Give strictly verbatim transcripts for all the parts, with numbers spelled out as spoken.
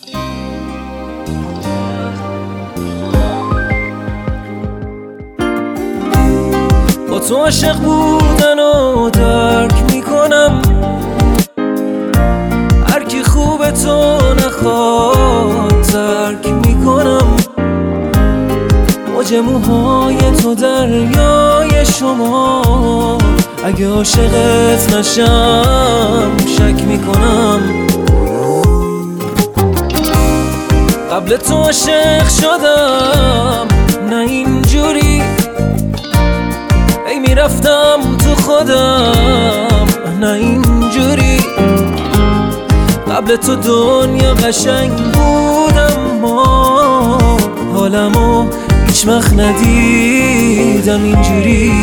با تو عاشق بودن و درک میکنم، هر کی خوب تو نخواد ترک میکنم. موج موهای تو دریای شما، اگه عاشقت نشم شک میکنم. قبل تو عاشق شدم نه اینجوری، ای میرفتم تو خودم نه اینجوری. قبل تو دنیا قشنگ بودم، ما حالمو هیچ وقت ندیدم اینجوری.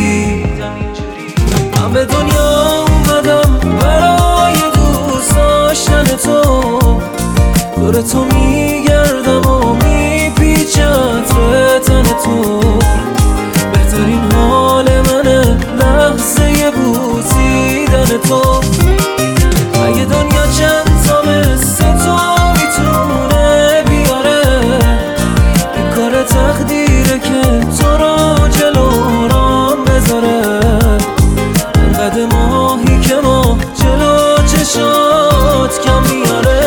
من به دنیا اومدم برای دوست داشتن تو، دور تو میگردم و میپیچه عطر تن تو. بهترین حال منه لحظه بوسیدن تو. اگه دنیا چند تا مثل تو میتونه بیاره، این کار تقدیره که تو رو جلو رام بذاره. قد ماهی که ما جلو چشات کم میاره.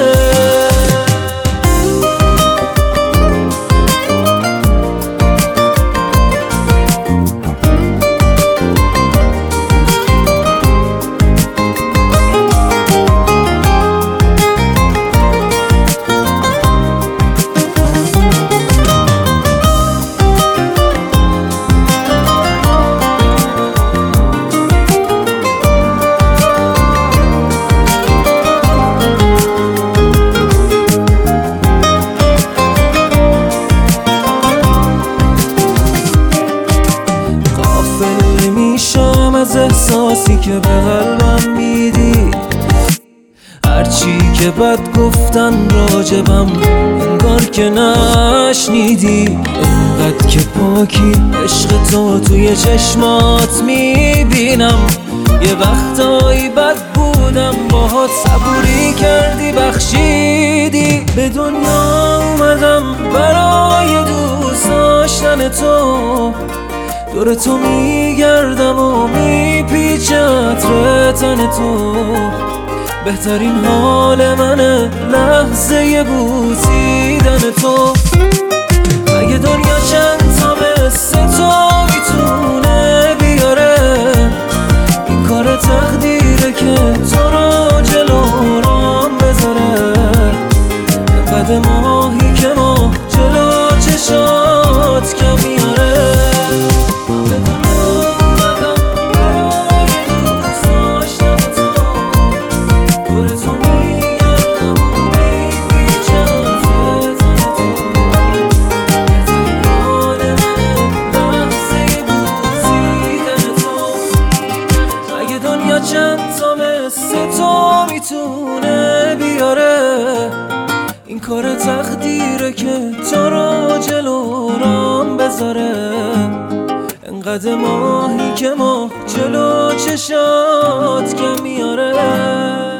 از احساسی که به قلبم میدی، هرچی که بد گفتن راجبم انگار که نشنیدی. انقدر که پاکی عشق تو توی چشمات میبینم. یه وقتایی بد بودم باهات، صبوری کردی بخشیدی. به دنیا اومدم برای دوست داشتن تو، دور تو میگردم و میپیچه عطر تن تو. بهترین حال منه لحظه بوسیدن تو. اگه دنیا چند تا مثل تو میتونه بیاره، این کار تقدیره که تو رو جلو رام بذاره. قد ماهی که ما جلو چشات کم میاره. چند تا مثل تو میتونه بیاره، این کار تقدیره که تو رو جلو رام بذاره. انقدر ماهی که ما جلو چشات کم میاره.